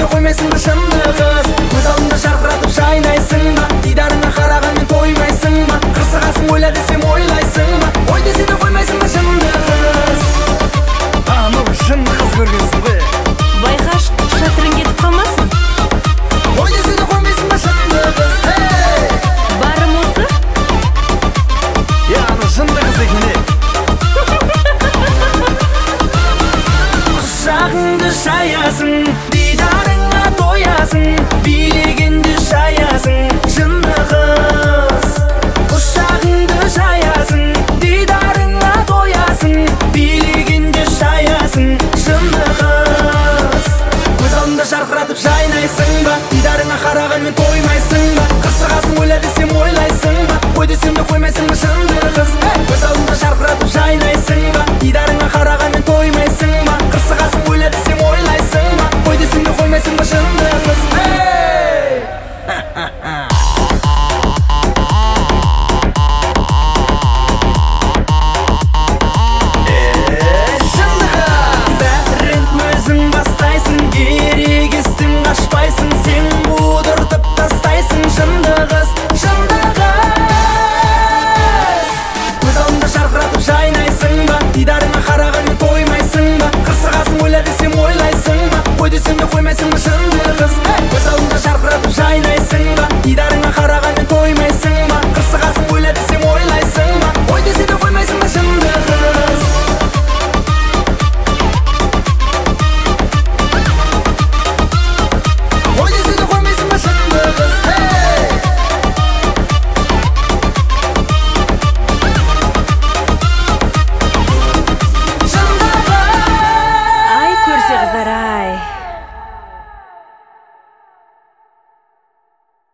қоймайсың ба шынды қыз? Көз алдымда жарқыратып шайнайсың ба? Дидарыңа қарағанмен тоймайсың ба? Қырсығасың ойла десем ойлайсың ба? Ой десе де қоймайсың ба шынды қыз? Анау шынды қыз көргенсің ғой. Байқаш, шатырың кетіп қалмасын. Ой десе де қоймайсың ба шынды қыз? Барым осы? Анау шынды қыз екен. Құшағыңды шаясың, дидарыңа тоясың, билегенде шаясың, жынды қыз. Құшағыңды шаясың, дидарыңа тоясың, билегенде шаясың, жынды қыз. Көз алдымда жарқыратып жайнайсың ба? Дидарыңа қарағанмен тоймайсың ба? Қырсығасың ойла десем ойлайсың ба? Ой десем де қоймайсың ба жынды қыз? Көз алдымда жарқыратып жайнайсың ба? Дидарыңа қарағанмен тоймайсың ба? Қырсығасың ойла десем ойлайсың ба? Ой десем де қоймайсың ба жынды қыз? Бәрін өзің бастайсың, ерегестің қашпайсың, сен будыртып тастайсың, жынды қыз, жынды қыз. Көз алдымда жарқыратып жайнайсың ба? Дидарыңа қарағанмен тоймайсың ба? Қырсығасың ойла десем ойлайсың ба? Ой десем де қоймайсың ба